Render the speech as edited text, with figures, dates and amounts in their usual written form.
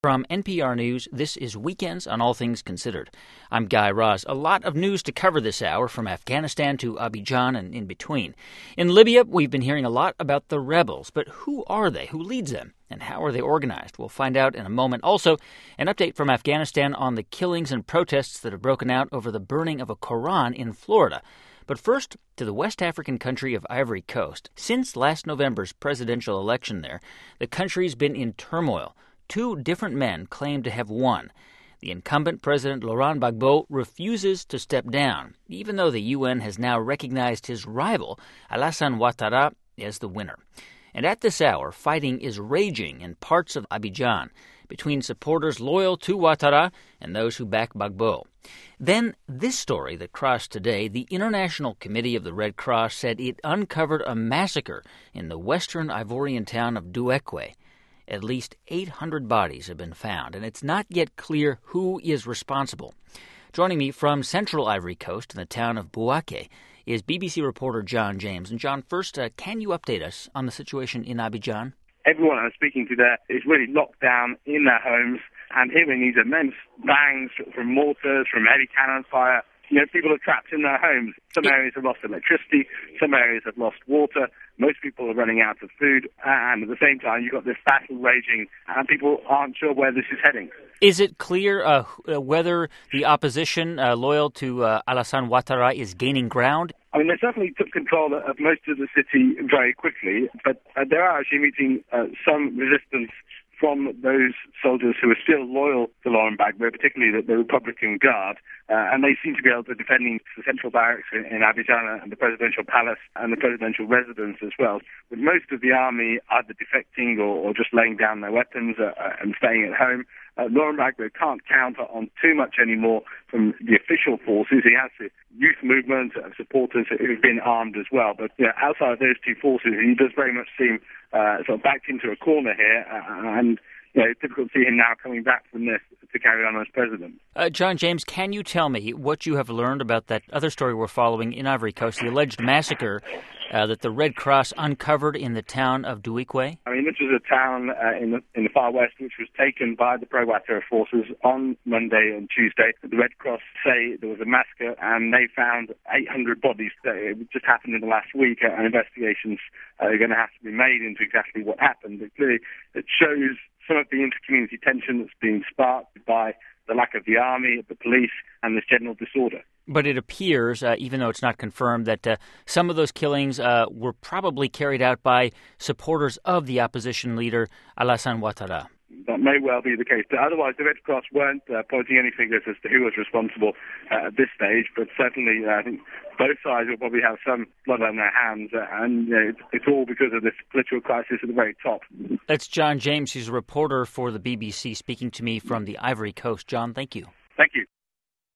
From NPR News, this is Weekends on All Things Considered. I'm Guy Raz. A lot of news to cover this hour, from Afghanistan to Abidjan and in between. In Libya, we've been hearing a lot about the rebels, but who are they? Who leads them? And how are they organized? We'll find out in a moment. Also, an update from Afghanistan on the killings and protests that have broken out over the burning of a Quran in Florida. But first, to the West African country of Ivory Coast. Since last November's presidential election there, the country's been in turmoil. Two different men claim to have won. The incumbent President Laurent Gbagbo refuses to step down, even though the UN has now recognized his rival, Alassane Ouattara, as the winner. And at this hour, fighting is raging in parts of Abidjan between supporters loyal to Ouattara and those who back Gbagbo. Then, this story that crossed today: the International Committee of the Red Cross said it uncovered a massacre in the western Ivorian town of Douekwe. At least 800 bodies have been found, and it's not yet clear who is responsible. Joining me from central Ivory Coast in the town of Bouaké is BBC reporter John James. And John, first, can you update us on the situation in Abidjan? Everyone I'm speaking to there is really locked down in their homes and hearing these immense bangs from mortars, from heavy cannon fire. People are trapped in their homes. Some areas have lost electricity, some areas have lost water, most people are running out of food, and at the same time you've got this battle raging, and people aren't sure where this is heading. Is it clear whether the opposition loyal to Alassane Ouattara is gaining ground? I mean, they certainly took control of most of the city very quickly, but they are actually meeting some resistance from those soldiers who are still loyal to Laurent Gbagbo, particularly the Republican Guard, and they seem to be able to defend the central barracks in Abidjan and the presidential palace and the presidential residence as well. With most of the army either defecting or just laying down their weapons and staying at home, Laurent Gbagbo can't count on too much anymore from the official forces. He has the youth movement of supporters who've been armed as well. But outside of those two forces, he does very much seem sort of backed into a corner here, and it's difficult to see him now coming back from this to carry on as president. John James, can you tell me what you have learned about that other story we're following in Ivory Coast, the alleged massacre that the Red Cross uncovered in the town of Douekwe? I mean, this was a town in the far west which was taken by the pro-Ouattara forces on Monday and Tuesday. The Red Cross say there was a massacre and they found 800 bodies. It just happened in the last week, and investigations are going to have to be made into exactly what happened. But clearly it shows some of the inter-community tension that's been sparked by the lack of the army, the police, and this general disorder. But it appears, even though it's not confirmed, that some of those killings were probably carried out by supporters of the opposition leader, Alassane Ouattara. That may well be the case. But otherwise, the Red Cross weren't pointing any fingers as to who was responsible at this stage. But certainly, I think both sides will probably have some blood on their hands. And it's all because of this political crisis at the very top. That's John James. He's a reporter for the BBC speaking to me from the Ivory Coast. John, thank you. Thank you.